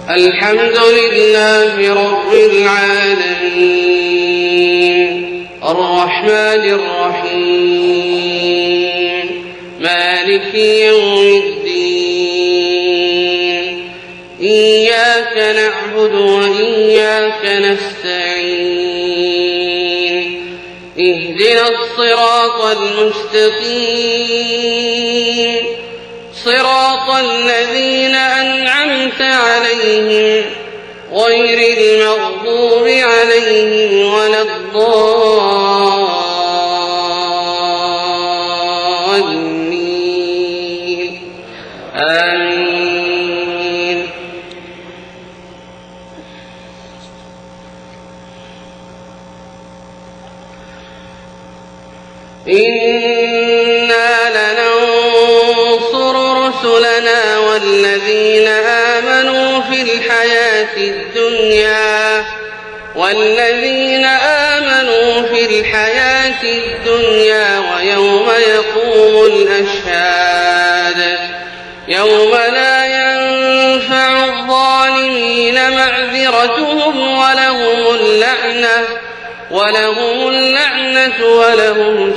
الحمد لله رب العالمين الرحمن الرحيم مالك يوم الدين إياك نعبد وإياك نستعين اهدنا الصراط المستقيم صراط الذين أنعمت عليهم غير المغضوب عليهم ولا الضالين آمين. إنا لننصر رسلنا والذين آمنوا في الحياة الدنيا ويوم يقوم الأشهاد يوم لا ينفع الظالمين معذرتهم ولهم اللعنة ولهم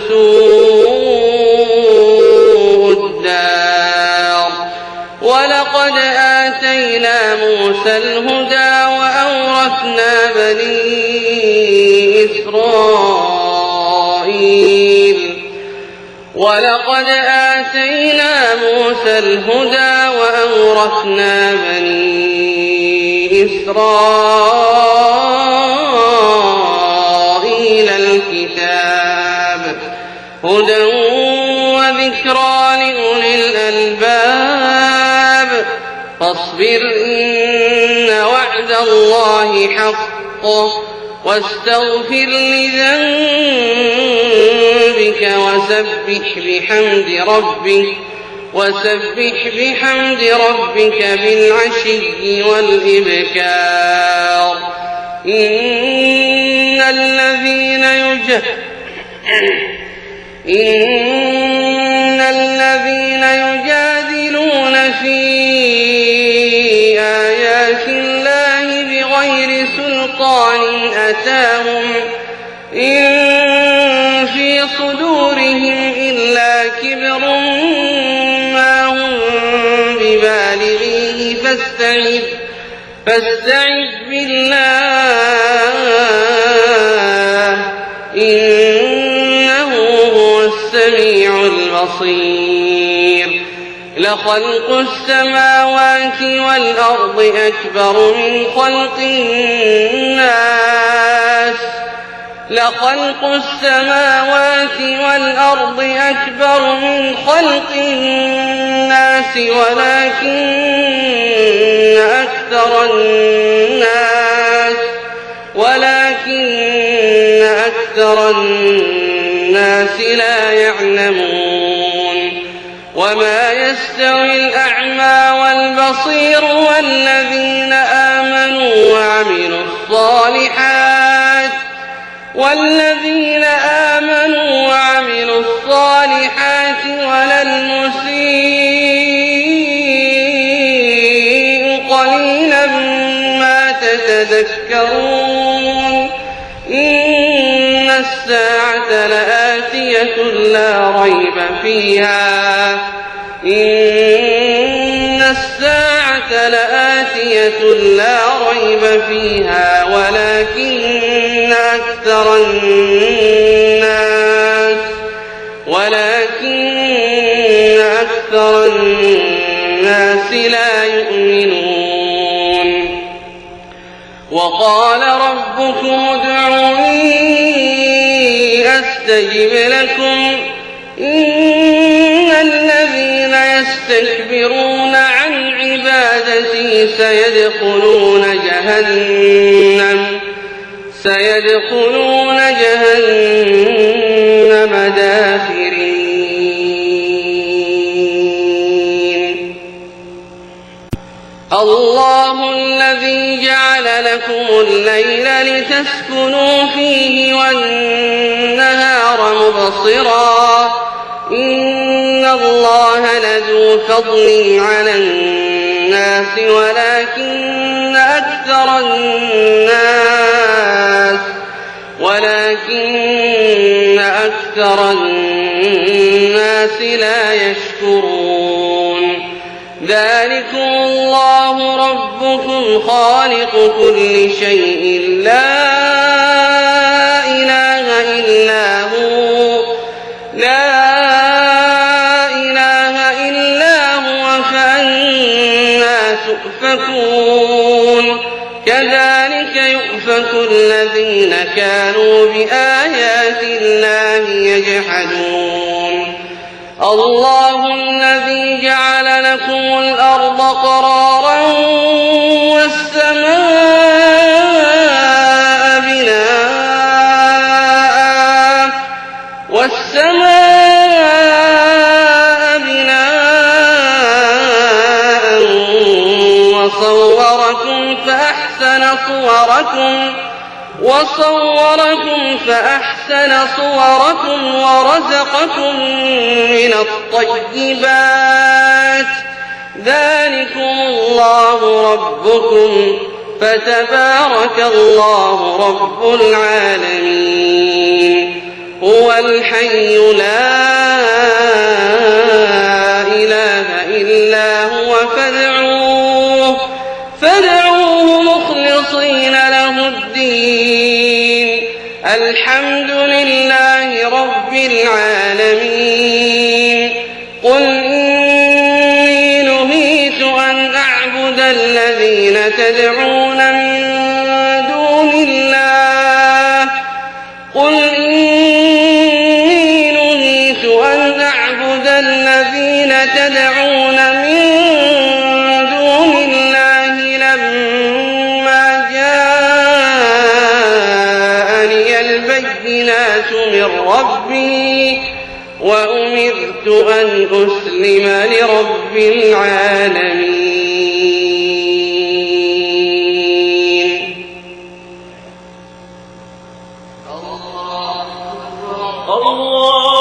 سوء الدار. ولقد آتينا موسى الهدى وأورثنا بني إسرائيل الكتاب هدى وذكرى لأولي الألباب. فاصبر إن وعد الله حق واستغفر لذنبك وسبح بحمد ربك بالعشي والإبكار. إن الذين يجادلون في آيات الله بغير سلطان أتاهم إن في صدورهم إلا كبر ما هم ببالغيه فاستعذ بالله إنه هو السميع البصير. لخلق السماوات والأرض أكبر من خلق الناس ولكن أكثر الناس لا يعلمون. وما يستوي الأعمى والبصير والذين آمنوا وعملوا الصالحات ولا المسيء قليلا ما تتذكرون. إن الساعة لآتية لا ريب فيها ولكن أكثر الناس لا يؤمنون. وقال ربكم ادعوني أستجب لكم إن الذين يستكبرون عن عبادتي سيدخلون جهنم داخرين. الله الذي جعل لكم الليل لتسكنوا فيه والنهار مبصرا إن الله لذو فضل على الناس ولكن أكثر الناس لا يشكرون ذلكم الله ربكم خالق كل شيء لا إله إلا هو فأنى تؤفكون كذلك يؤفك الذين كانوا بآيات الله يجحدون الله الذي جعل لكم الأرض قرارا والسماء بناء وصوركم فأحسن صوركم ورزقكم من الطيبات ذلكم الله ربكم فتبارك الله رب العالمين هو الحي لا إله إلا هو فادعوه مخلصين له الدين الحمد لله رب العالمين قل إني نهيت أن أعبد الذين تدعون من دون الله لما جاءني البينات من ربي وأمرت أن أسلم لرب العالمين الله